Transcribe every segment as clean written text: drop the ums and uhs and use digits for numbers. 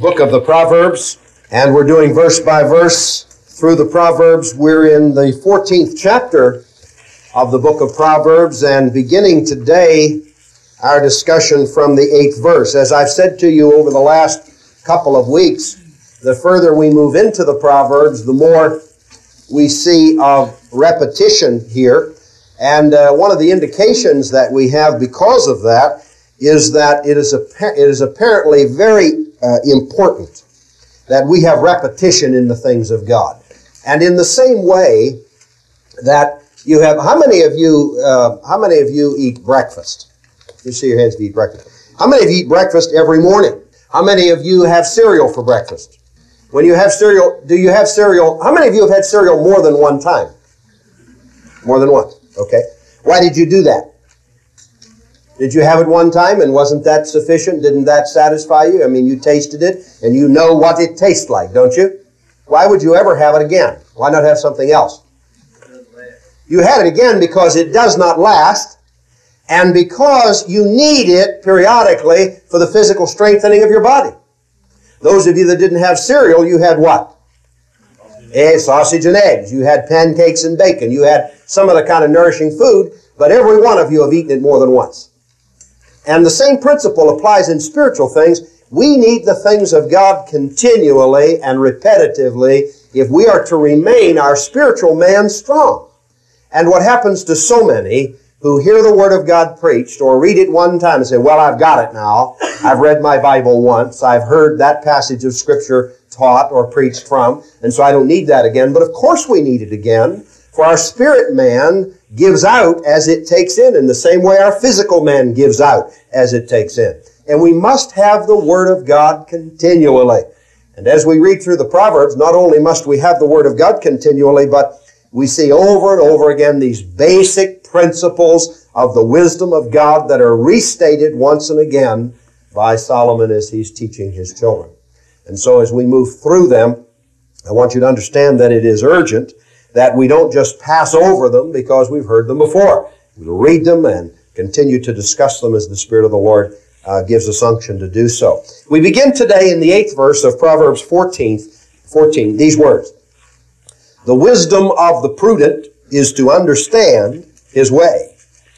book of the Proverbs, and we're doing verse by verse through the Proverbs. We're in the 14th chapter of the book of Proverbs, and beginning today our discussion from the 8th verse. As I've said to you over the last couple of weeks, the further we move into the Proverbs, the more we see of repetition here. And one of the indications that we have because of that is that it is apparently very important that we have repetition in the things of God. And in the same way that you have, how many of you eat breakfast? You see your hands if you eat breakfast. How many of you eat breakfast every morning? How many of you have cereal for breakfast? When you have cereal, do you have cereal? How many of you have had cereal more than one time? More than once. Okay. Why did you do that? Did you have it one time and wasn't that sufficient? Didn't that satisfy you? I mean, you tasted it and you know what it tastes like, don't you? Why would you ever have it again? Why not have something else? You had it again because it does not last and because you need it periodically for the physical strengthening of your body. Those of you that didn't have cereal, you had what? Sausage and eggs. You had pancakes and bacon. You had some other kind of nourishing food, but every one of you have eaten it more than once. And the same principle applies in spiritual things. We need the things of God continually and repetitively if we are to remain our spiritual man strong. And what happens to so many who hear the Word of God preached or read it one time and say, well, I've got it now. I've read my Bible once. I've heard that passage of Scripture taught or preached from, and so I don't need that again. But of course we need it again, for our spirit man gives out as it takes in the same way our physical man gives out as it takes in. And we must have the Word of God continually. And as we read through the Proverbs, not only must we have the Word of God continually, but we see over and over again these basic principles of the wisdom of God that are restated once and again by Solomon as he's teaching his children. And so as we move through them, I want you to understand that it is urgent that we don't just pass over them because we've heard them before. We read them and continue to discuss them as the Spirit of the Lord gives us unction to do so. We begin today in the 8th verse of Proverbs 14, these words. The wisdom of the prudent is to understand his way,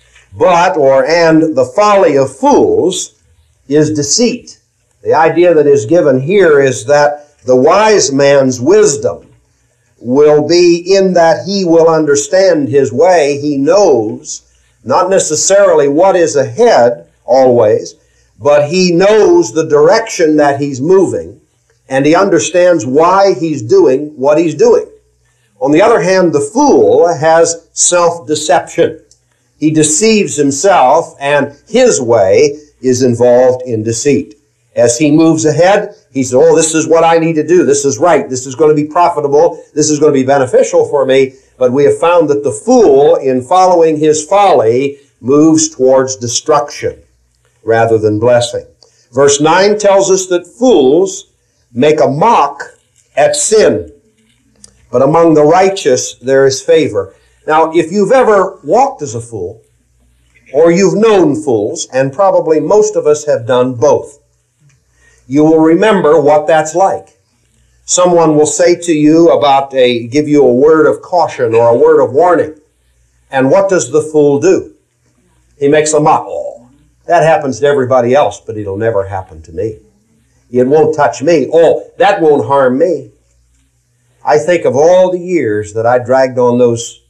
and the folly of fools is deceit. The idea that is given here is that the wise man's wisdom will be in that he will understand his way. He knows not necessarily what is ahead always, but he knows the direction that he's moving, and he understands why he's doing what he's doing. On the other hand, the fool has self-deception. He deceives himself, and his way is involved in deceit. As he moves ahead, he says, oh, this is what I need to do. This is right. This is going to be profitable. This is going to be beneficial for me. But we have found that the fool, in following his folly, moves towards destruction rather than blessing. Verse 9 tells us that fools make a mock at sin, but among the righteous there is favor. Now, if you've ever walked as a fool, or you've known fools, and probably most of us have done both, you will remember what that's like. Someone will say to you give you a word of caution or a word of warning. And what does the fool do? He makes a mock. Oh, that happens to everybody else, but it'll never happen to me. It won't touch me. Oh, that won't harm me. I think of all the years that I dragged on those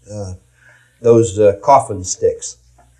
coffin sticks.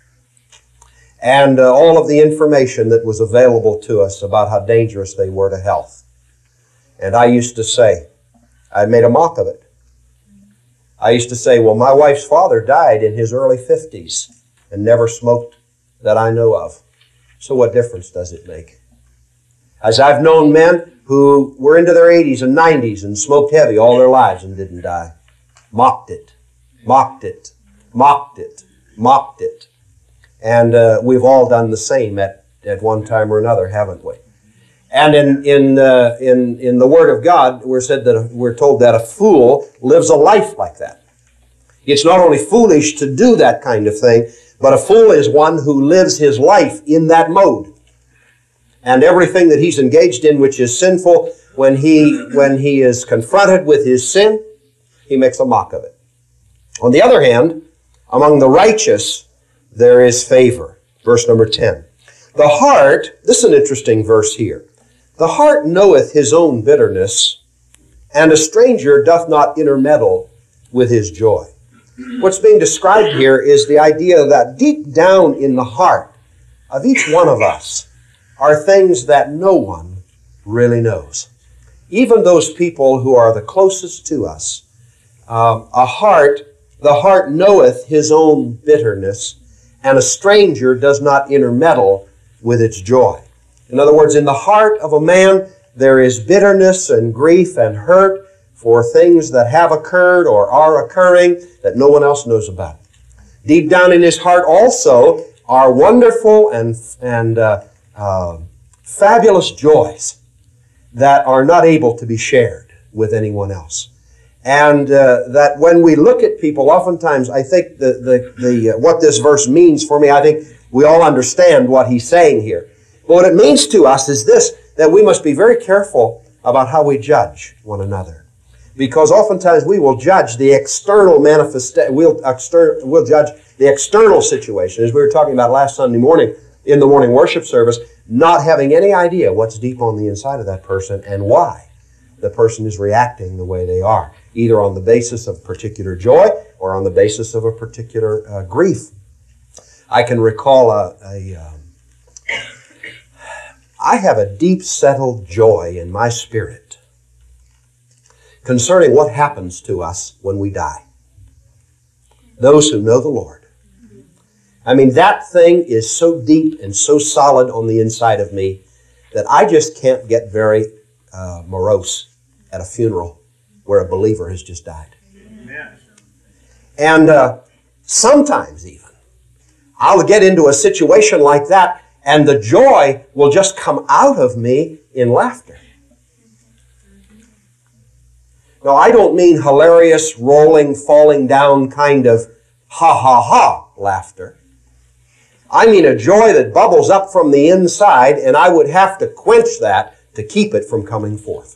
And all of the information that was available to us about how dangerous they were to health. And I used to say, I made a mock of it. I used to say, well, my wife's father died in his early 50s and never smoked that I know of. So what difference does it make? As I've known men who were into their 80s and 90s and smoked heavy all their lives and didn't die. Mocked it, mocked it, mocked it, mocked it. And we've all done the same at one time or another, haven't we? And in the Word of God, we're told that a fool lives a life like that. It's not only foolish to do that kind of thing, but a fool is one who lives his life in that mode. And everything that he's engaged in which is sinful, when he is confronted with his sin, he makes a mock of it. On the other hand, among the righteous, there is favor. Verse number 10. The heart, this is an interesting verse here. The heart knoweth his own bitterness, and a stranger doth not intermeddle with his joy. What's being described here is the idea that deep down in the heart of each one of us are things that no one really knows. Even those people who are the closest to us. The heart knoweth his own bitterness, and a stranger does not intermeddle with its joy. In other words, in the heart of a man, there is bitterness and grief and hurt for things that have occurred or are occurring that no one else knows about. Deep down in his heart also are wonderful and fabulous joys that are not able to be shared with anyone else. And that when we look at people, oftentimes I think what this verse means for me, I think we all understand what he's saying here. But what it means to us is this, that we must be very careful about how we judge one another. Because oftentimes we will judge the external manifestation, we'll judge the external situation, as we were talking about last Sunday morning in the morning worship service, not having any idea what's deep on the inside of that person and why the person is reacting the way they are, either on the basis of particular joy or on the basis of a particular grief. I can recall I have a deep settled joy in my spirit concerning what happens to us when we die. Those who know the Lord. I mean, that thing is so deep and so solid on the inside of me that I just can't get very morose at a funeral where a believer has just died. Amen. And sometimes even, I'll get into a situation like that and the joy will just come out of me in laughter. Now, I don't mean hilarious, rolling, falling down kind of ha-ha-ha laughter. I mean a joy that bubbles up from the inside, and I would have to quench that to keep it from coming forth.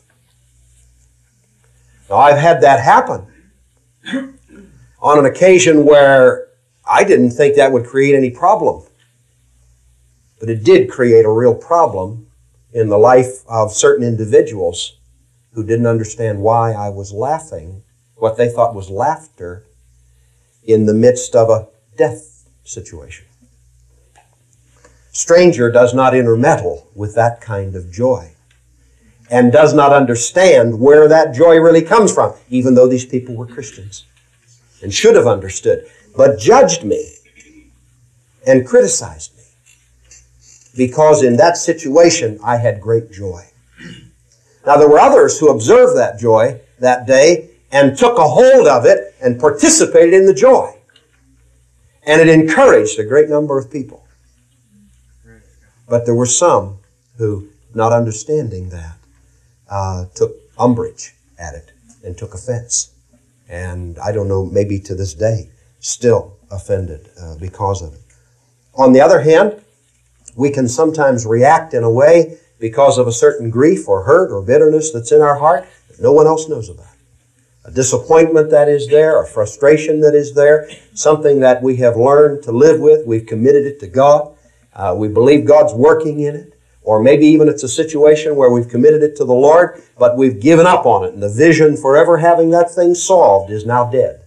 Now, I've had that happen on an occasion where I didn't think that would create any problem. But it did create a real problem in the life of certain individuals who didn't understand why I was laughing, what they thought was laughter, in the midst of a death situation. Stranger does not intermeddle with that kind of joy and does not understand where that joy really comes from, even though these people were Christians and should have understood, but judged me and criticized me because in that situation I had great joy. Now, there were others who observed that joy that day and took a hold of it and participated in the joy. And it encouraged a great number of people. But there were some who, not understanding that, took umbrage at it and took offense. And I don't know, maybe to this day, still offended because of it. On the other hand, we can sometimes react in a way because of a certain grief or hurt or bitterness that's in our heart that no one else knows about. A disappointment that is there, a frustration that is there, something that we have learned to live with, we've committed it to God, we believe God's working in it, or maybe even it's a situation where we've committed it to the Lord, but we've given up on it, and the vision for ever having that thing solved is now dead.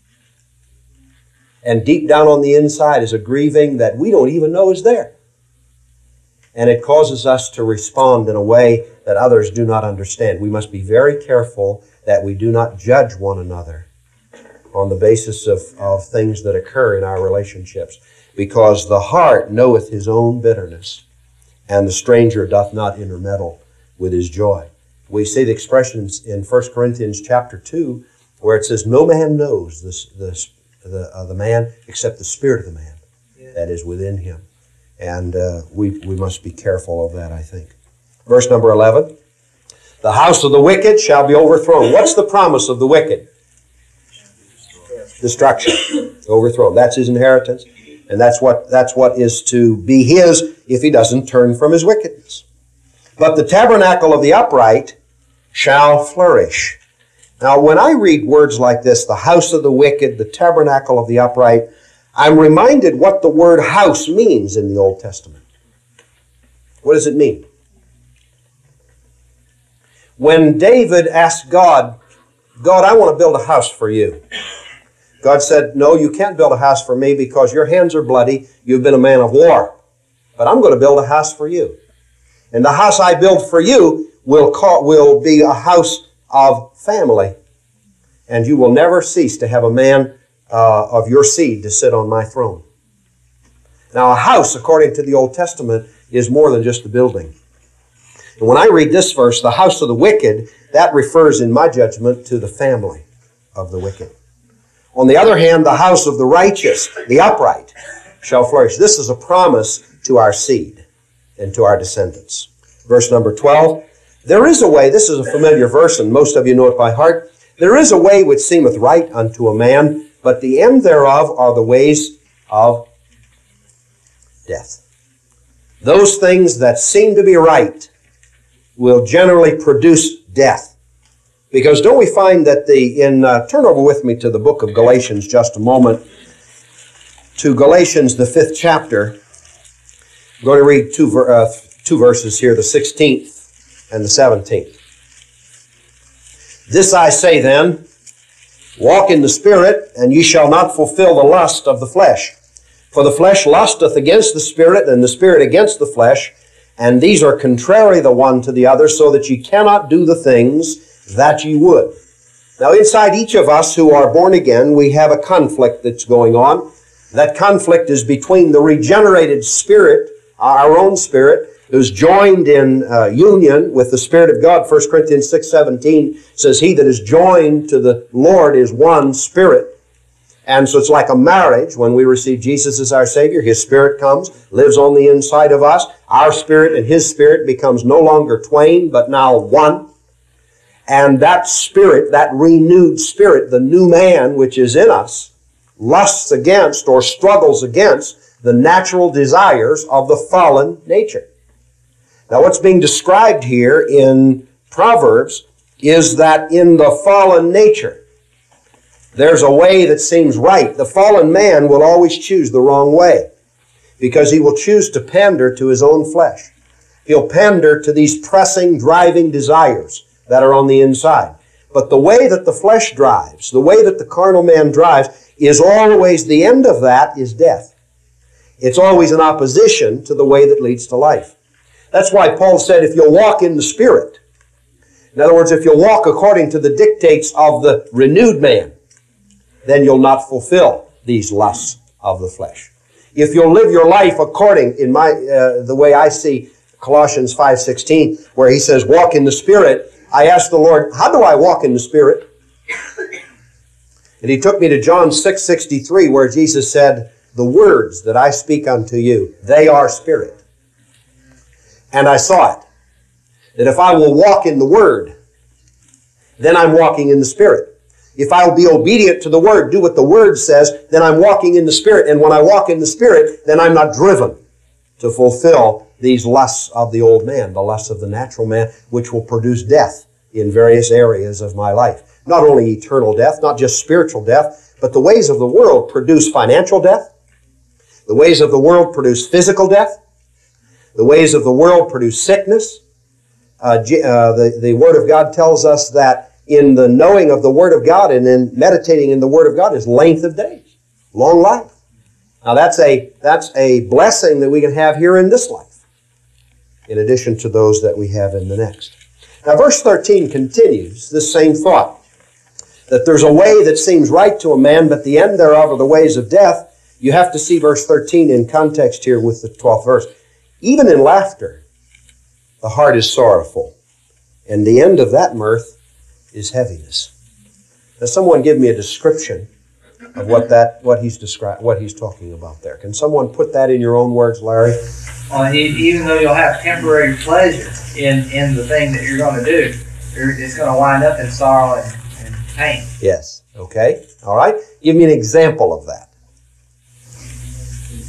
And deep down on the inside is a grieving that we don't even know is there. And it causes us to respond in a way that others do not understand. We must be very careful that we do not judge one another on the basis of things that occur in our relationships. Because the heart knoweth his own bitterness, and the stranger doth not intermeddle with his joy. We see the expressions in 1 Corinthians chapter 2, where it says, no man knows the man except the spirit of the man that is within him. And we must be careful of that, I think. Verse number 11. The house of the wicked shall be overthrown. What's the promise of the wicked? Destruction. Overthrown. That's his inheritance. And that's what is to be his if he doesn't turn from his wickedness. But the tabernacle of the upright shall flourish. Now, when I read words like this, the house of the wicked, the tabernacle of the upright, I'm reminded what the word house means in the Old Testament. What does it mean? When David asked God, I want to build a house for you. God said, no, you can't build a house for me because your hands are bloody. You've been a man of war. But I'm going to build a house for you. And the house I build for you will be a house of family. And you will never cease to have a man of your seed to sit on my throne. Now, a house, according to the Old Testament, is more than just a building. And when I read this verse, the house of the wicked, that refers, in my judgment, to the family of the wicked. On the other hand, the house of the righteous, the upright, shall flourish. This is a promise to our seed and to our descendants. Verse number 12, there is a way, this is a familiar verse, and most of you know it by heart. There is a way which seemeth right unto a man, but the end thereof are the ways of death. Those things that seem to be right will generally produce death. Because don't we find that turn over with me to the book of Galatians just a moment, to Galatians, the 5th chapter. I'm going to read two verses here, the 16th and the 17th. This I say then, walk in the Spirit, and ye shall not fulfill the lust of the flesh. For the flesh lusteth against the Spirit, and the Spirit against the flesh, and these are contrary the one to the other, so that ye cannot do the things that ye would. Now, inside each of us who are born again, we have a conflict that's going on. That conflict is between the regenerated spirit, our own spirit, who's joined in union with the Spirit of God. 1 Corinthians 6:17 says, he that is joined to the Lord is one spirit. And so it's like a marriage. When we receive Jesus as our Savior, His Spirit comes, lives on the inside of us. Our spirit and His Spirit becomes no longer twain, but now one. And that spirit, that renewed spirit, the new man which is in us, lusts against or struggles against the natural desires of the fallen nature. Now, what's being described here in Proverbs is that in the fallen nature, there's a way that seems right. The fallen man will always choose the wrong way because he will choose to pander to his own flesh. He'll pander to these pressing, driving desires that are on the inside. But the way that the flesh drives, the way that the carnal man drives, is always, the end of that is death. It's always in opposition to the way that leads to life. That's why Paul said, if you'll walk in the Spirit, in other words, if you'll walk according to the dictates of the renewed man, then you'll not fulfill these lusts of the flesh. If you'll live your life according, in the way I see Colossians 5:16, where he says, walk in the Spirit, I asked the Lord, how do I walk in the Spirit? And He took me to John 6:63, where Jesus said, the words that I speak unto you, they are Spirit. And I saw it, that if I will walk in the Word, then I'm walking in the Spirit. If I will be obedient to the Word, do what the Word says, then I'm walking in the Spirit. And when I walk in the Spirit, then I'm not driven to fulfill these lusts of the old man, the lusts of the natural man, which will produce death in various areas of my life. Not only eternal death, not just spiritual death, but the ways of the world produce financial death. The ways of the world produce physical death. The ways of the world produce sickness. The Word of God tells us that in the knowing of the Word of God and in meditating in the Word of God is length of days, long life. Now that's a blessing that we can have here in this life, in addition to those that we have in the next. Now verse 13 continues this same thought, that there's a way that seems right to a man, but the end thereof are the ways of death. You have to see verse 13 in context here with the 12th verse. Even in laughter, the heart is sorrowful, and the end of that mirth is heaviness. Now someone give me a description of what he's talking about there. Can someone put that in your own words, Larry? Well, even though you'll have temporary pleasure in the thing that you're going to do, it's going to wind up in sorrow and pain. Yes. Okay. All right. Give me an example of that.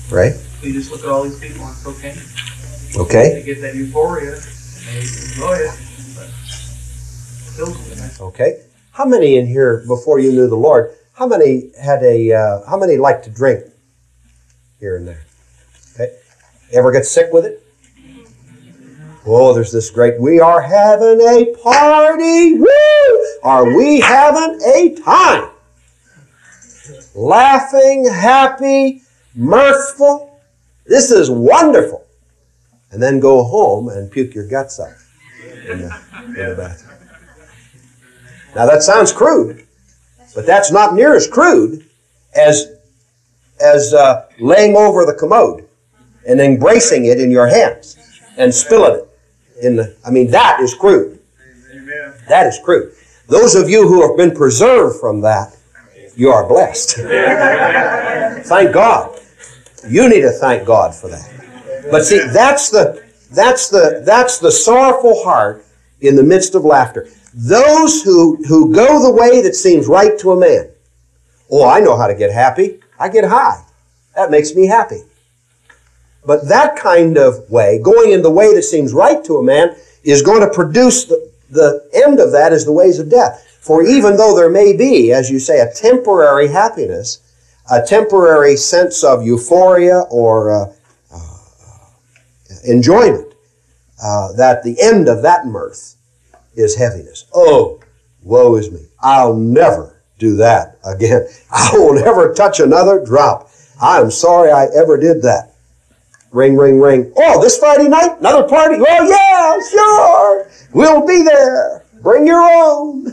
Right? You just look at all these people on cocaine. Okay. They get that euphoria, and they enjoy it, but it kills them. Okay. How many in here, before you knew the Lord, how many like to drink here and there? Okay. Ever get sick with it? Oh, there's this great, we are having a party. Woo! Are we having a time? Laughing, happy, mirthful. This is wonderful. And then go home and puke your guts out in the bathroom. Now that sounds crude, but that's not near as crude as laying over the commode and embracing it in your hands and spilling it that is crude. That is crude. Those of you who have been preserved from that, you are blessed. Thank God. You need to thank God for that. But see, that's the sorrowful heart in the midst of laughter. Those who go the way that seems right to a man. Oh, I know how to get happy. I get high. That makes me happy. But that kind of way, going in the way that seems right to a man, is going to produce the end of that is the ways of death. For even though there may be, as you say, a temporary happiness, a temporary sense of euphoria or enjoyment, that the end of that mirth is heaviness. Oh, woe is me. I'll never do that again. I will never touch another drop. I'm sorry I ever did that. Ring, ring, ring. Oh, this Friday night? Another party? Oh, yeah, sure. We'll be there. Bring your own.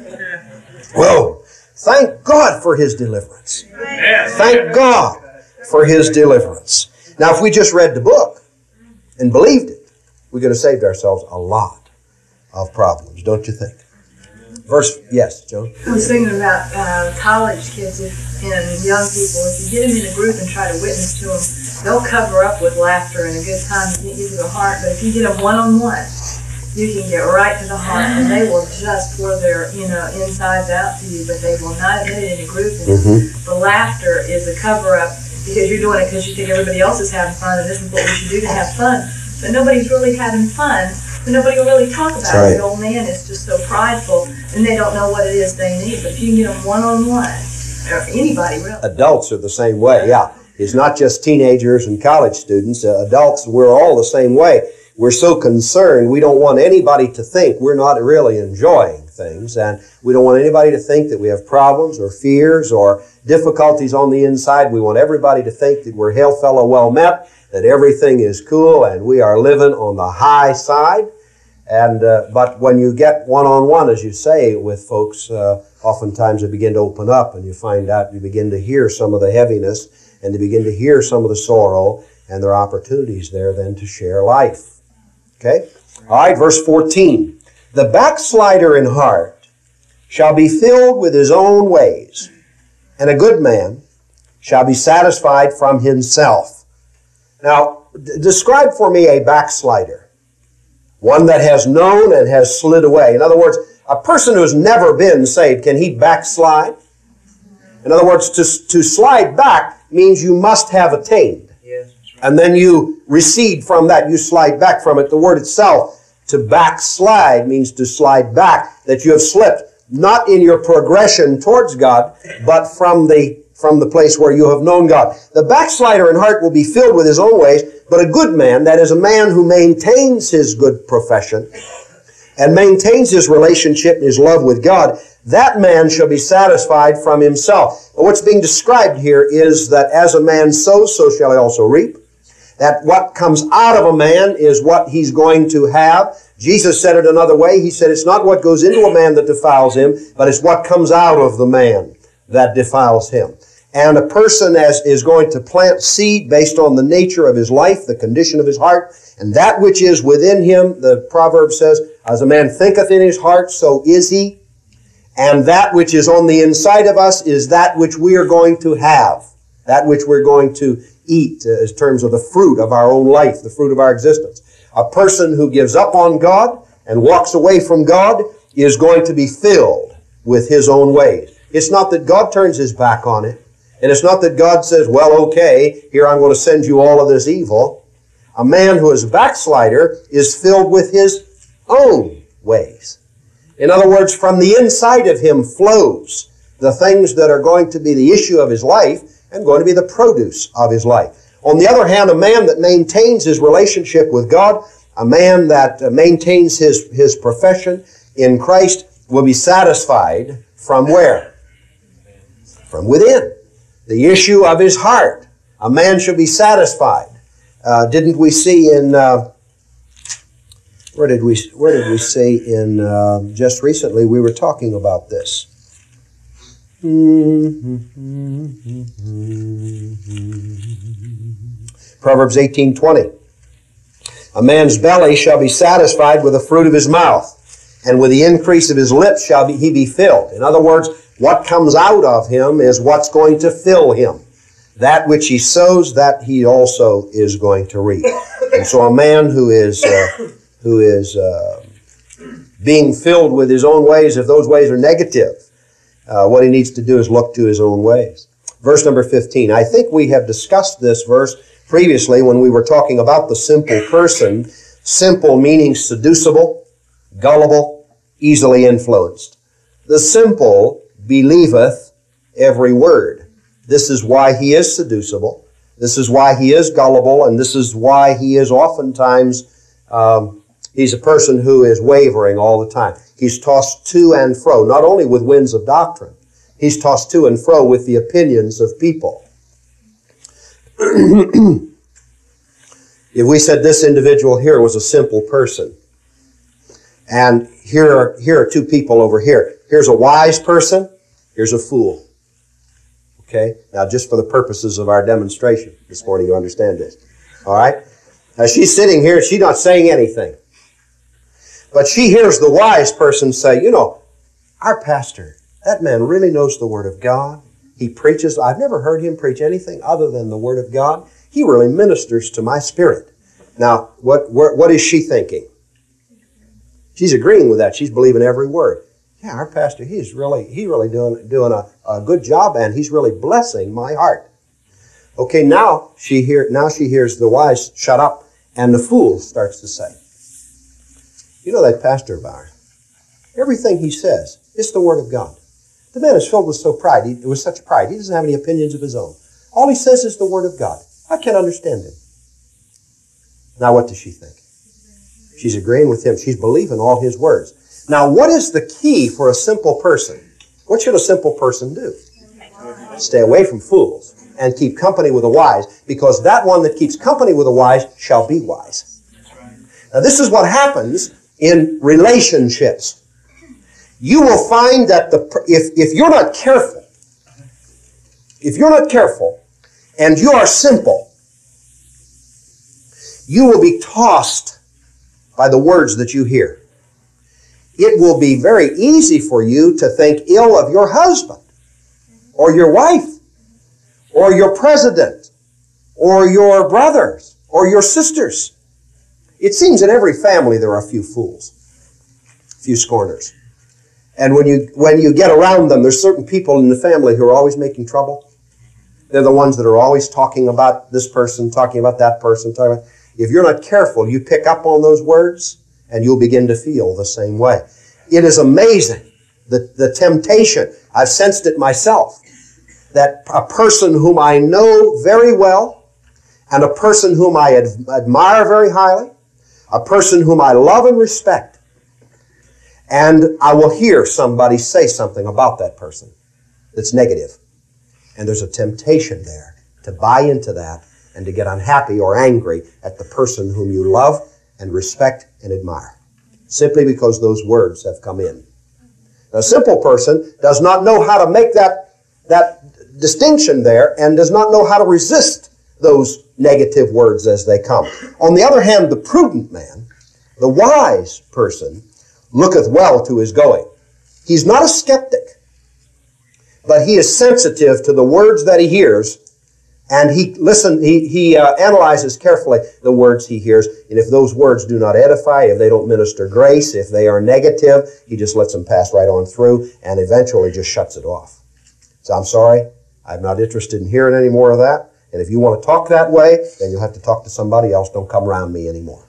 Whoa. Thank God for His deliverance. Thank God for His deliverance. Now, if we just read the book and believed it, we could have saved ourselves a lot of problems, don't you think? Yes, Joan? I was thinking about college kids and young people. If you get them in a group and try to witness to them, they'll cover up with laughter and a good time to get you to the heart. But if you get them one-on-one, you can get right to the heart, and they will just pour their insides out to you, but they will not admit it in a group. And the laughter is a cover-up because you're doing it because you think everybody else is having fun, and this is what we should do to have fun. But nobody's really having fun. Nobody will really talk about it. The old man is just so prideful, and they don't know what it is they need. But if you can get them one-on-one, or anybody really. Adults are the same way, yeah. It's not just teenagers and college students. Adults, we're all the same way. We're so concerned, we don't want anybody to think we're not really enjoying things, and we don't want anybody to think that we have problems or fears or difficulties on the inside. We want everybody to think that we're hail fellow well met, that everything is cool, and we are living on the high side. And but when you get one-on-one, as you say, with folks, oftentimes they begin to open up, and you find out, you begin to hear some of the heaviness, and you begin to hear some of the sorrow, and there are opportunities there then to share life. Okay? All right, verse 14. The backslider in heart shall be filled with his own ways, and a good man shall be satisfied from himself. Now, describe for me a backslider. One that has known and has slid away. In other words, a person who has never been saved, can he backslide? In other words, to slide back means you must have attained. Yes. And then you recede from that. You slide back from it. The word itself, to backslide, means to slide back, that you have slipped. Not in your progression towards God, but from the place where you have known God. The backslider in heart will be filled with his own ways, but a good man, that is a man who maintains his good profession and maintains his relationship and his love with God, that man shall be satisfied from himself. But what's being described here is that as a man sows, so shall he also reap. That what comes out of a man is what he's going to have. Jesus said it another way. He said it's not what goes into a man that defiles him, but it's what comes out of the man that defiles him. And a person is going to plant seed based on the nature of his life, the condition of his heart, and that which is within him, the proverb says, as a man thinketh in his heart, so is he. And that which is on the inside of us is that which we are going to have, that which we're going to eat in terms of the fruit of our own life, the fruit of our existence. A person who gives up on God and walks away from God is going to be filled with his own ways. It's not that God turns his back on it. And it's not that God says, well, okay, here I'm going to send you all of this evil. A man who is a backslider is filled with his own ways. In other words, from the inside of him flows the things that are going to be the issue of his life and going to be the produce of his life. On the other hand, a man that maintains his relationship with God, a man that maintains his profession in Christ will be satisfied from where? From within. The issue of his heart. A man should be satisfied. Didn't we see in... Where did we see in just recently we were talking about this? Proverbs 18:20. A man's belly shall be satisfied with the fruit of his mouth, and with the increase of his lips shall he be filled. In other words, what comes out of him is what's going to fill him. That which he sows, that he also is going to reap. And so a man who is being filled with his own ways, if those ways are negative, what he needs to do is look to his own ways. Verse number 15. I think we have discussed this verse previously when we were talking about the simple person. Simple meaning seducible, gullible, easily influenced. The simple believeth every word. This is why he is seducible. This is why he is gullible, and this is why he is oftentimes he's a person who is wavering all the time. He's tossed to and fro, not only with winds of doctrine. He's tossed to and fro with the opinions of people. If we said this individual here was a simple person, and here are two people over here. Here's a wise person, here's a fool. Okay? Now, just for the purposes of our demonstration this morning, you understand this. All right? Now, she's sitting here, she's not saying anything. But she hears the wise person say, you know, our pastor, that man really knows the Word of God. He preaches. I've never heard him preach anything other than the Word of God. He really ministers to my spirit. Now, what is she thinking? She's agreeing with that. She's believing every word. Yeah, our pastor, he's really doing a good job, and he's really blessing my heart. Okay, now she hears the wise shut up, and the fool starts to say, you know that pastor of ours, everything he says, it's the Word of God. The man is filled with such pride. He doesn't have any opinions of his own. All he says is the Word of God. I can't understand him. Now what does she think? She's agreeing with him. She's believing all his words. Now what is the key for a simple person? What should a simple person do? Stay away from fools and keep company with the wise, because that one that keeps company with the wise shall be wise. Now this is what happens in relationships. You will find that if you're not careful, and you are simple, you will be tossed by the words that you hear. It will be very easy for you to think ill of your husband, or your wife, or your president, or your brothers, or your sisters. It seems in every family there are a few fools, a few scorners. And when you get around them, there's certain people in the family who are always making trouble. They're the ones that are always talking about this person, talking about that person. If you're not careful, you pick up on those words, and you'll begin to feel the same way. It is amazing, the temptation. I've sensed it myself, that a person whom I know very well, and a person whom I admire very highly, a person whom I love and respect, and I will hear somebody say something about that person that's negative. And there's a temptation there to buy into that and to get unhappy or angry at the person whom you love and respect and admire, simply because those words have come in. A simple person does not know how to make that distinction there, and does not know how to resist those negative words as they come. On the other hand, the prudent man, the wise person, looketh well to his going. He's not a skeptic, but he is sensitive to the words that he hears, and he analyzes carefully the words he hears. And if those words do not edify, if they don't minister grace, if they are negative, he just lets them pass right on through, and eventually just shuts it off. So I'm sorry, I'm not interested in hearing any more of that. And if you want to talk that way, then you'll have to talk to somebody else. Don't come around me anymore.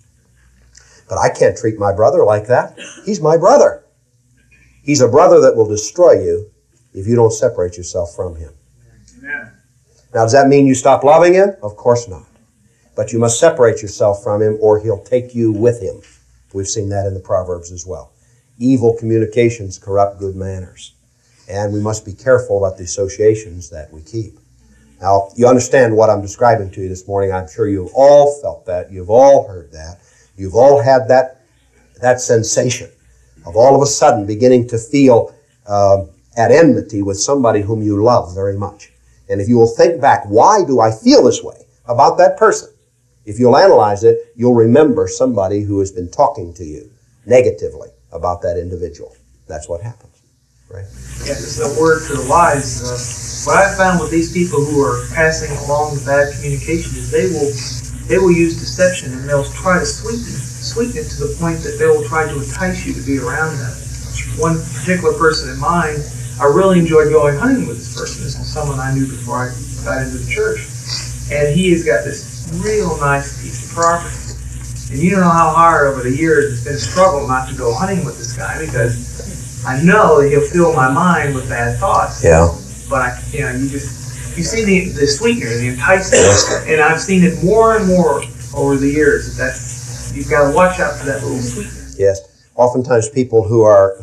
But I can't treat my brother like that. He's my brother. He's a brother that will destroy you if you don't separate yourself from him. Amen. Now, does that mean you stop loving him? Of course not. But you must separate yourself from him or he'll take you with him. We've seen that in the Proverbs as well. Evil communications corrupt good manners. And we must be careful about the associations that we keep. Now, you understand what I'm describing to you this morning. I'm sure you've all felt that. You've all heard that. You've all had that sensation of all of a sudden beginning to feel at enmity with somebody whom you love very much. And if you will think back, why do I feel this way about that person? If you'll analyze it, you'll remember somebody who has been talking to you negatively about that individual. That's what happens, right? Yeah, it's the word to the wise. What I've found with these people who are passing along the bad communication is they will use deception and they'll try to sweeten it to the point that they will try to entice you to be around them. One particular person in mind, I really enjoyed going hunting with this person. This is someone I knew before I got into the church. And he has got this real nice piece of property. And you don't know how hard over the years it's been a struggle not to go hunting with this guy because I know that he'll fill my mind with bad thoughts. Yeah. But you see the sweetener, the enticement, and I've seen it more and more over the years. That you've got to watch out for that little sweetener. Yes. Oftentimes people who are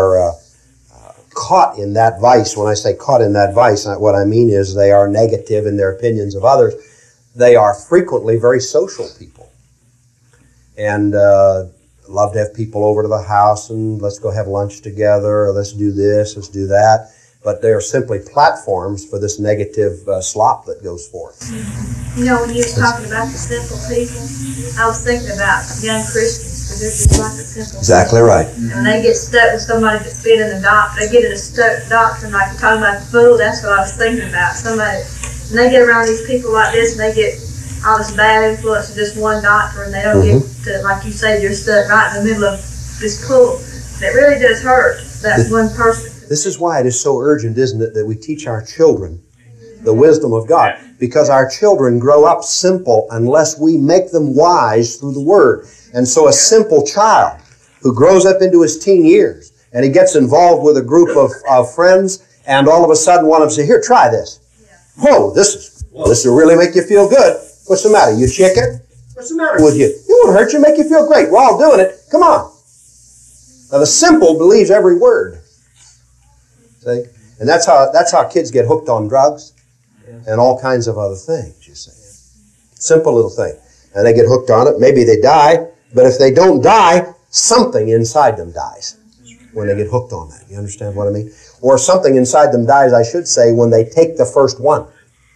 caught in that vice, when I say caught in that vice, what I mean is they are negative in their opinions of others. They are frequently very social people and love to have people over to the house and let's go have lunch together or let's do this, let's do that. But they are simply platforms for this negative slop that goes forth. You know, when you were talking about the simple people, I was thinking about young Christians, because they're just like the simple Exactly people. right. And when they get stuck with somebody that's been in the doctor, they get in a stuck doctrine, like you're talking about the fool, that's what I was thinking about. Somebody, when they get around these people like this, and they get all this bad influence of just one doctor, and they don't get to, like you say, you're stuck right in the middle of this pool. It really does hurt, that one person. This is why it is so urgent, isn't it, that we teach our children the wisdom of God. Because our children grow up simple unless we make them wise through the Word. And so a simple child who grows up into his teen years and he gets involved with a group of friends and all of a sudden one of them says, here, try this. Whoa, this will really make you feel good. What's the matter? You chicken? What's the matter with you? It won't hurt you, make you feel great. We're all doing it. Come on. Now the simple believes every word. See? And that's how kids get hooked on drugs and all kinds of other things, you see. Simple little thing. And they get hooked on it. Maybe they die, but if they don't die, something inside them dies when they get hooked on that. You understand what I mean? Or something inside them dies, I should say, when they take the first one.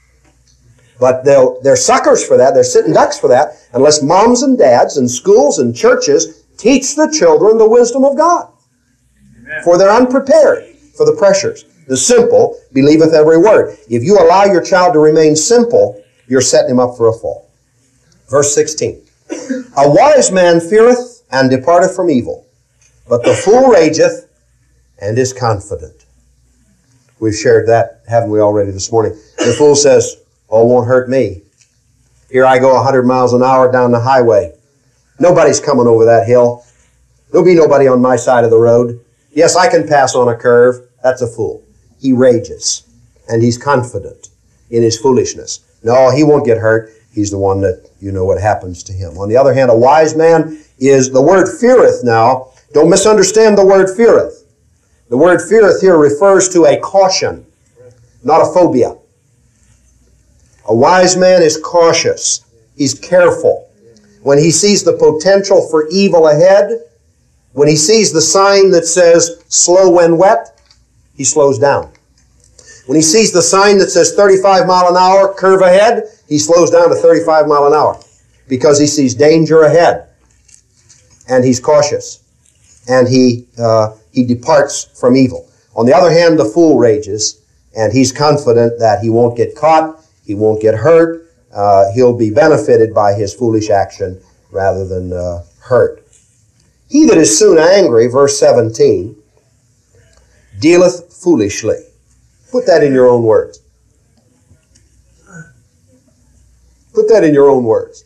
But they're suckers for that. They're sitting ducks for that unless moms and dads and schools and churches teach the children the wisdom of God. Amen. For they're unprepared for the pressures. The simple believeth every word. If you allow your child to remain simple, you're setting him up for a fall. Verse 16. A wise man feareth and departeth from evil, but the fool rageth and is confident. We've shared that, haven't we, already this morning? The fool says, oh, it won't hurt me. Here I go 100 miles an hour down the highway. Nobody's coming over that hill. There'll be nobody on my side of the road. Yes, I can pass on a curve. That's a fool. He rages, and he's confident in his foolishness. No, he won't get hurt. He's the one that you know what happens to him. On the other hand, a wise man is the word feareth now. Don't misunderstand the word feareth. The word feareth here refers to a caution, not a phobia. A wise man is cautious. He's careful. When he sees the potential for evil ahead, when he sees the sign that says slow when wet, he slows down. When he sees the sign that says 35 mile an hour, curve ahead, he slows down to 35 mile an hour because he sees danger ahead. And he's cautious. And he departs from evil. On the other hand, the fool rages, and he's confident that he won't get caught, he won't get hurt, he'll be benefited by his foolish action rather than hurt. He that is soon angry, verse 17, dealeth foolishly. Put that in your own words. Put that in your own words.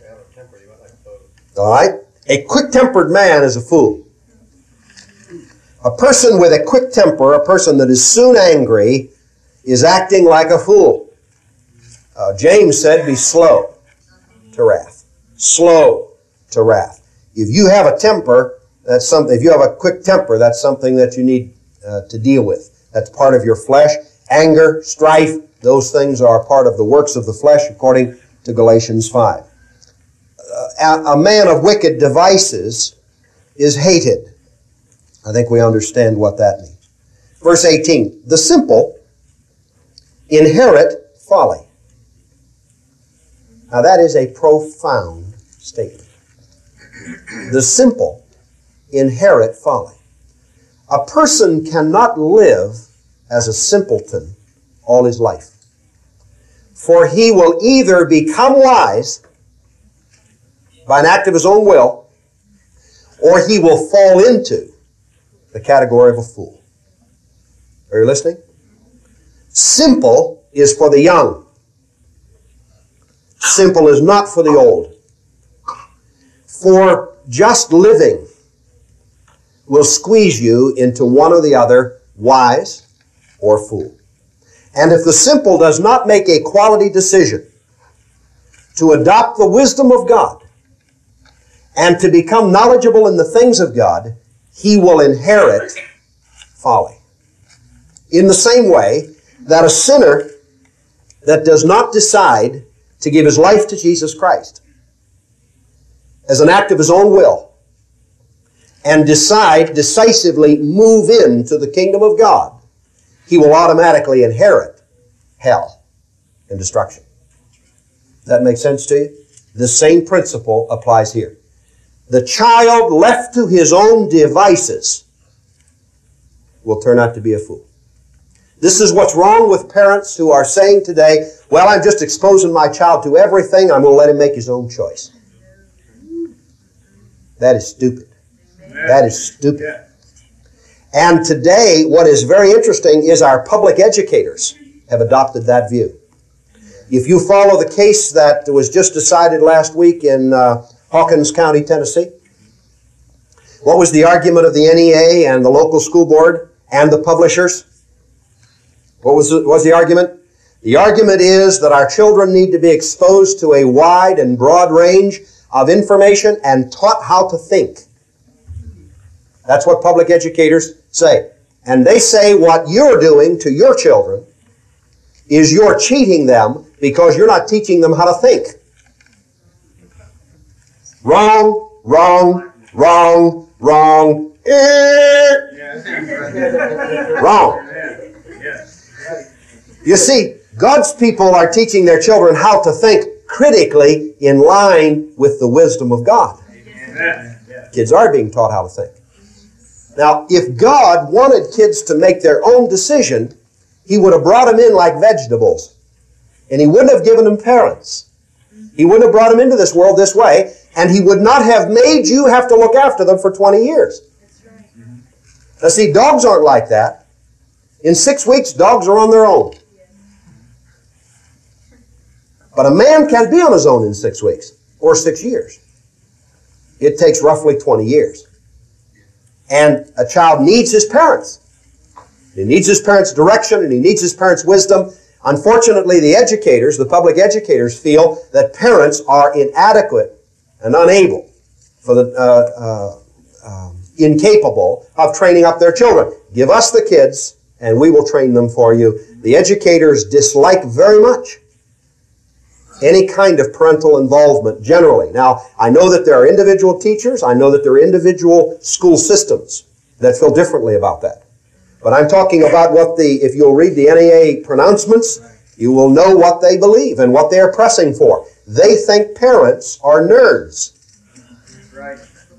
All right? A quick-tempered man is a fool. A person with a quick temper, a person that is soon angry, is acting like a fool. James said, be slow to wrath. Slow to wrath. If you have a temper, that's something. If you have a quick temper, that's something that you need to deal with. That's part of your flesh. Anger, strife, those things are part of the works of the flesh, according to Galatians 5. A man of wicked devices is hated. I think we understand what that means. Verse 18, the simple inherit folly. Now that is a profound statement. The simple inherit folly. A person cannot live as a simpleton all his life. For he will either become wise by an act of his own will, or he will fall into the category of a fool. Are you listening? Simple is for the young. Simple is not for the old. For just living will squeeze you into one or the other, wise or fool. And if the simple does not make a quality decision to adopt the wisdom of God and to become knowledgeable in the things of God, he will inherit folly. In the same way that a sinner that does not decide to give his life to Jesus Christ as an act of his own will and decisively move into the kingdom of God, he will automatically inherit hell and destruction. Does that make sense to you? The same principle applies here. The child left to his own devices will turn out to be a fool. This is what's wrong with parents who are saying today, well, I'm just exposing my child to everything. I'm going to let him make his own choice. That is stupid. That is stupid. And today, what is very interesting is our public educators have adopted that view. If you follow the case that was just decided last week in Hawkins County, Tennessee, what was the argument of the NEA and the local school board and the publishers? What was the argument? The argument is that our children need to be exposed to a wide and broad range of information and taught how to think. That's what public educators say. And they say what you're doing to your children is you're cheating them because you're not teaching them how to think. Wrong, wrong, wrong, wrong, wrong. You see, God's people are teaching their children how to think critically in line with the wisdom of God. Kids are being taught how to think. Now, if God wanted kids to make their own decision, He would have brought them in like vegetables. And He wouldn't have given them parents. He wouldn't have brought them into this world this way, and He would not have made you have to look after them for 20 years. Now see, dogs aren't like that. In 6 weeks, dogs are on their own. But a man can't be on his own in 6 weeks or 6 years. It takes roughly 20 years. And a child needs his parents. He needs his parents' direction and he needs his parents' wisdom. Unfortunately, the educators, the public educators, feel that parents are inadequate and unable, incapable of training up their children. Give us the kids and we will train them for you. The educators dislike very much any kind of parental involvement generally. Now, I know that there are individual teachers. I know that there are individual school systems that feel differently about that. But I'm talking about if you'll read the NEA pronouncements, you will know what they believe and what they are pressing for. They think parents are nerds. Right.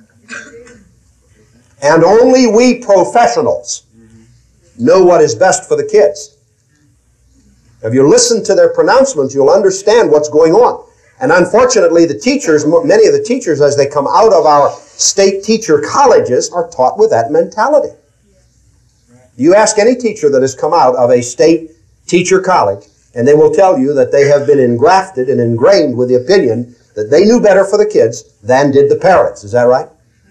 And only we professionals know what is best for the kids. If you listen to their pronouncements, you'll understand what's going on. And unfortunately, the teachers, many of the teachers, as they come out of our state teacher colleges, are taught with that mentality. You ask any teacher that has come out of a state teacher college, And they will tell you that they have been engrafted and ingrained with the opinion that they knew better for the kids than did the parents. Is that right?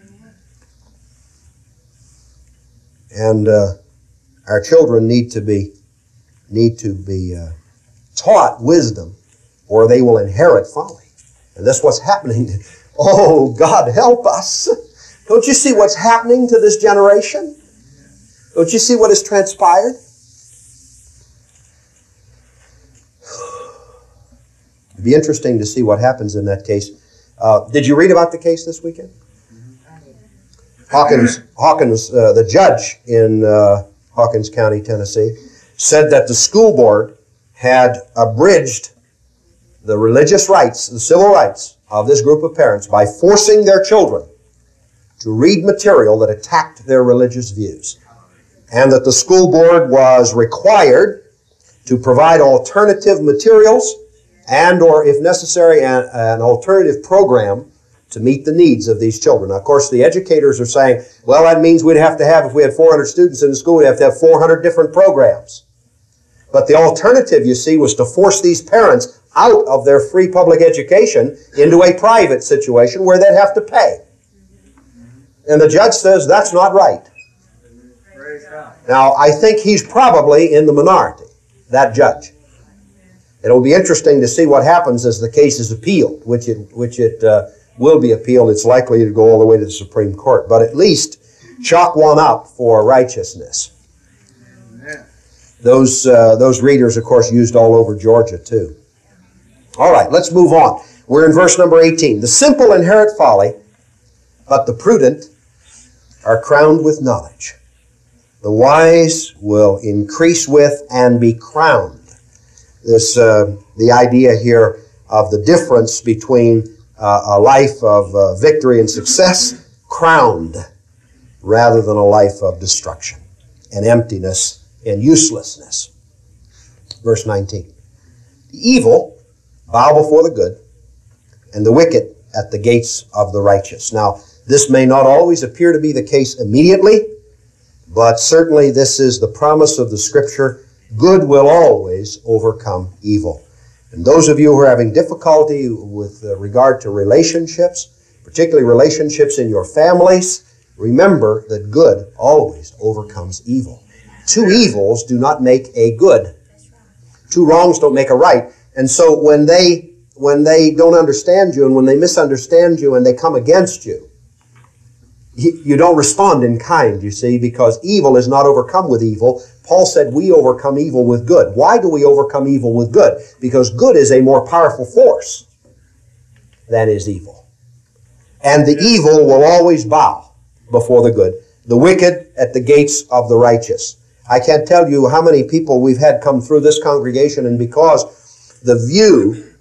And our children need to be taught wisdom, or they will inherit folly. And that's what's happening. Oh, God help us. Don't you see what's happening to this generation? Don't you see what has transpired? It'd be interesting to see what happens in that case. Did you read about the case this weekend? Hawkins, the judge in Hawkins County, Tennessee, said that the school board had abridged the religious rights, the civil rights of this group of parents by forcing their children to read material that attacked their religious views, and that the school board was required to provide alternative materials and, or if necessary, an alternative program to meet the needs of these children. Now, of course, the educators are saying, well, that means we'd have to have, if we had 400 students in the school, we'd have to have 400 different programs. But the alternative, you see, was to force these parents out of their free public education into a private situation where they'd have to pay. And the judge says that's not right. Now, I think he's probably in the minority, that judge. It'll be interesting to see what happens as the case is appealed, which it will be appealed. It's likely to go all the way to the Supreme Court. But at least chalk one up for righteousness. Those readers, of course, used all over Georgia, too. All right, let's move on. We're in verse number 18. The simple inherit folly, but the prudent are crowned with knowledge. The wise will increase with and be crowned. The idea here of the difference between a life of victory and success, crowned, rather than a life of destruction and emptiness and uselessness. Verse 19. The evil bow before the good, and the wicked at the gates of the righteous. Now, this may not always appear to be the case immediately, but certainly this is the promise of the Scripture. Good will always overcome evil. And those of you who are having difficulty with regard to relationships, particularly relationships in your families, remember that good always overcomes evil. Two evils do not make a good. Two wrongs don't make a right. And so when they don't understand you and when they misunderstand you and they come against you, you don't respond in kind, you see, because evil is not overcome with evil. Paul said we overcome evil with good. Why do we overcome evil with good? Because good is a more powerful force than is evil. And the evil will always bow before the good. The wicked at the gates of the righteous. I can't tell you how many people we've had come through this congregation, and because the view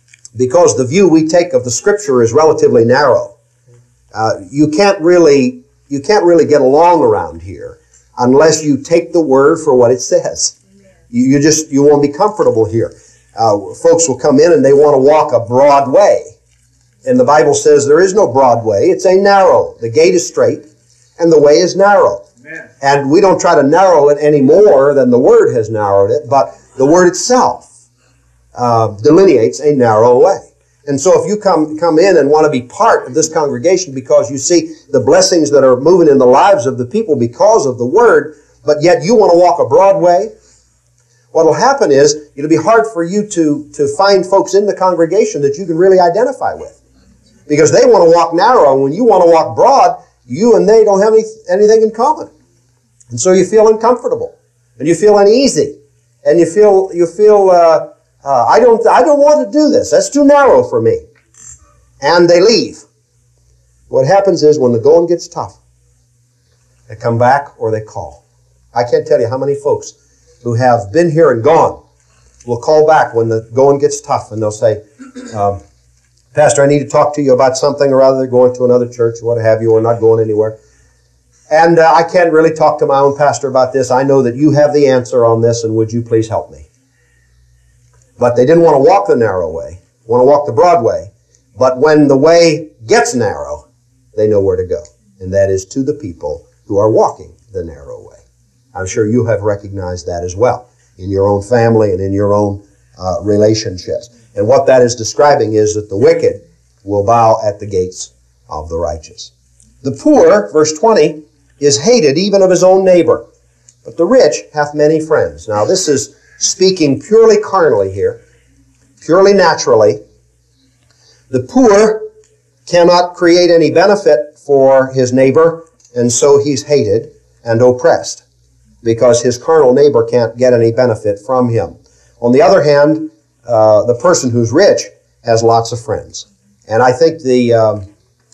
we take of the Scripture is relatively narrow, you can't really get along around here unless you take the Word for what it says. You won't be comfortable here. Folks will come in and they want to walk a broad way. And the Bible says there is no broad way. It's a narrow. The gate is straight and the way is narrow. Amen. And we don't try to narrow it any more than the Word has narrowed it, but the Word itself delineates a narrow way. And so if you come in and want to be part of this congregation because you see the blessings that are moving in the lives of the people because of the Word, but yet you want to walk a broad way, what will happen is it'll be hard for you to find folks in the congregation that you can really identify with. Because they want to walk narrow, and when you want to walk broad, you and they don't have anything in common. And so you feel uncomfortable, and you feel uneasy, and you feel I don't want to do this. That's too narrow for me. And they leave. What happens is when the going gets tough, they come back or they call. I can't tell you how many folks who have been here and gone will call back when the going gets tough, and they'll say, Pastor, I need to talk to you about something, or other. They're going to another church, or what have you, or not going anywhere. And I can't really talk to my own pastor about this. I know that you have the answer on this, and would you please help me? But they didn't want to walk the narrow way, want to walk the broad way. But when the way gets narrow, they know where to go. And that is to the people who are walking the narrow way. I'm sure you have recognized that as well in your own family and in your own relationships. And what that is describing is that the wicked will bow at the gates of the righteous. The poor, verse 20, is hated even of his own neighbor, but the rich hath many friends. Now this is speaking purely carnally here, purely naturally. The poor cannot create any benefit for his neighbor, and so he's hated and oppressed because his carnal neighbor can't get any benefit from him. On the other hand, the person who's rich has lots of friends. And I think the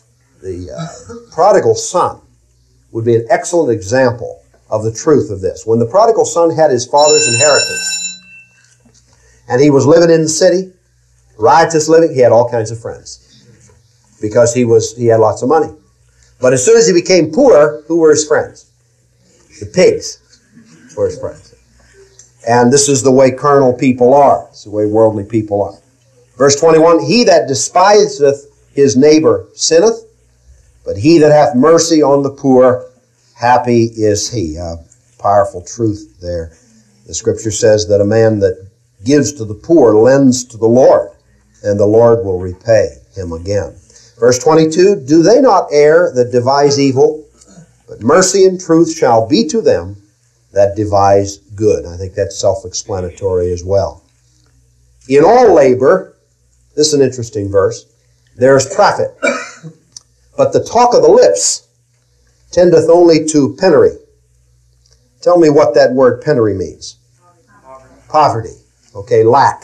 prodigal son would be an excellent example of the truth of this. When the prodigal son had his father's inheritance and he was living in the city, riotous living, he had all kinds of friends because he had lots of money. But as soon as he became poor, who were his friends? The pigs were his friends. And this is the way carnal people are. It's the way worldly people are. Verse 21, he that despiseth his neighbor sinneth, but he that hath mercy on the poor, happy is he. Powerful truth there. The Scripture says that a man that gives to the poor lends to the Lord, and the Lord will repay him again. Verse 22, do they not err that devise evil? But mercy and truth shall be to them that devise good. I think that's self-explanatory as well. In all labor, this is an interesting verse, there is profit. But the talk of the lips tendeth only to penury. Tell me what that word penury means. Poverty. Okay, lack.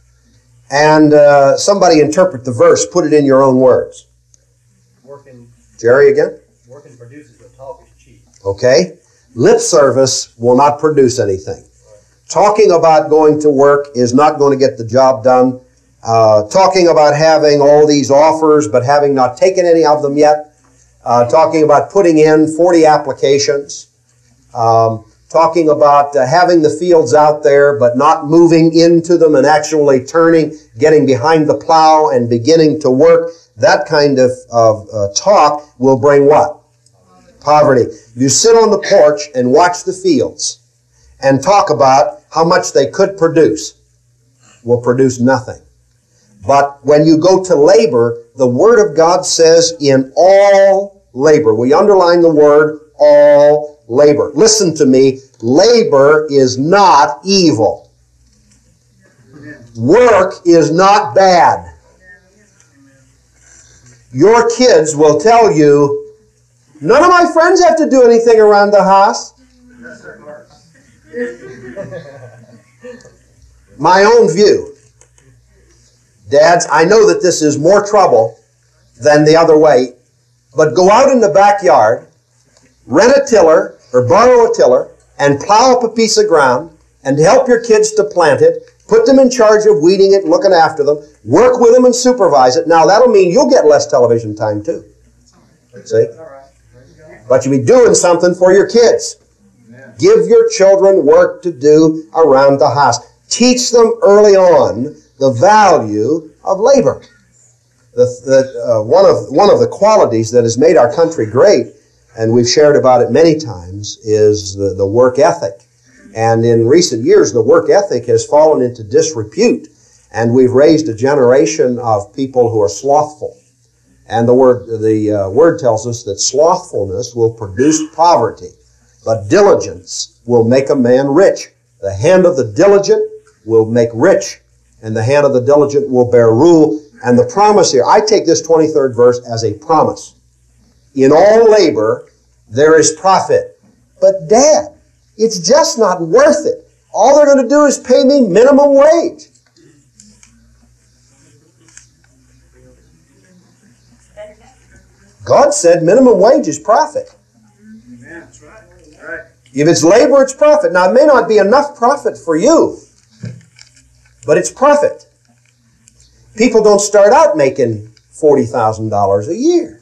And somebody interpret the verse, put it in your own words. Jerry again? Working produces, but talk is cheap. Okay. Lip service will not produce anything. Talking about going to work is not going to get the job done. Talking about having all these offers but having not taken any of them yet. Talking about putting in 40 applications. Talking about having the fields out there but not moving into them and actually turning, getting behind the plow and beginning to work. That kind of talk will bring what? Poverty. You sit on the porch and watch the fields and talk about how much they could produce. Will produce nothing. But when you go to labor, the Word of God says in all labor. We underline the word all labor. Listen to me. Labor is not evil. Work is not bad. Your kids will tell you, none of my friends have to do anything around the house. My own view. Dads, I know that this is more trouble than the other way, but go out in the backyard, rent a tiller or borrow a tiller, and plow up a piece of ground and help your kids to plant it. Put them in charge of weeding it, looking after them. Work with them and supervise it. Now, that'll mean you'll get less television time, too. See? But you'll be doing something for your kids. Give your children work to do around the house. Teach them early on the value of labor. One of the qualities that has made our country great, and we've shared about it many times, is the work ethic. And in recent years, the work ethic has fallen into disrepute, and we've raised a generation of people who are slothful. And the word tells us that slothfulness will produce poverty, but diligence will make a man rich. The hand of the diligent will make rich, and the hand of the diligent will bear rule. And the promise here, I take this 23rd verse as a promise. In all labor, there is profit. But Dad, it's just not worth it. All they're going to do is pay me minimum wage. God said minimum wage is profit. Amen. That's right. That's right. If it's labor, it's profit. Now, it may not be enough profit for you, but it's profit. People don't start out making $40,000 a year.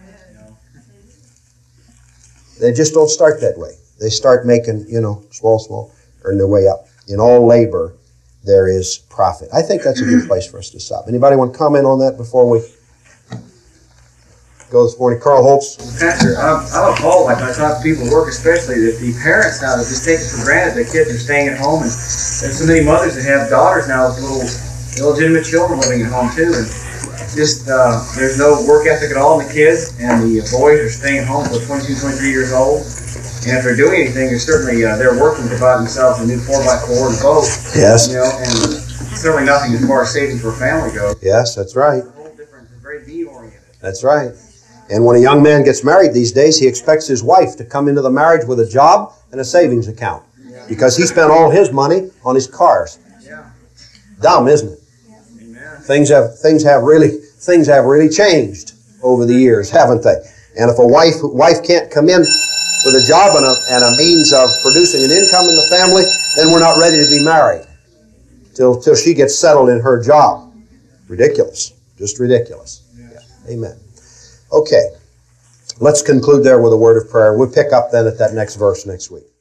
They just don't start that way. They start making, small, earn their way up. In all labor, there is profit. I think that's a good place for us to stop. Anybody want to comment on that before we... go this morning. Carl Holtz. Pastor, I'm appalled, like when I talk to people at work especially, that the parents now have just taken for granted that kids are staying at home. And there's so many mothers that have daughters now with little illegitimate children living at home too. And just there's no work ethic at all in the kids, and the boys are staying at home until 22, 23 years old. And if they're doing anything, they're certainly they're working to buy themselves a new 4x4 and boat. Yes. You know, and certainly nothing as far as saving for a family goes. Yes, that's right. It's a whole different, very me-oriented. That's right. And when a young man gets married these days, he expects his wife to come into the marriage with a job and a savings account, because he spent all his money on his cars. Yeah. Dumb, isn't it? Amen. Things have really changed over the years, haven't they? And if a wife can't come in with a job and a means of producing an income in the family, then we're not ready to be married till she gets settled in her job. Ridiculous. Just ridiculous. Yeah. Amen. Okay. Let's conclude there with a word of prayer. We'll pick up then at that next verse next week.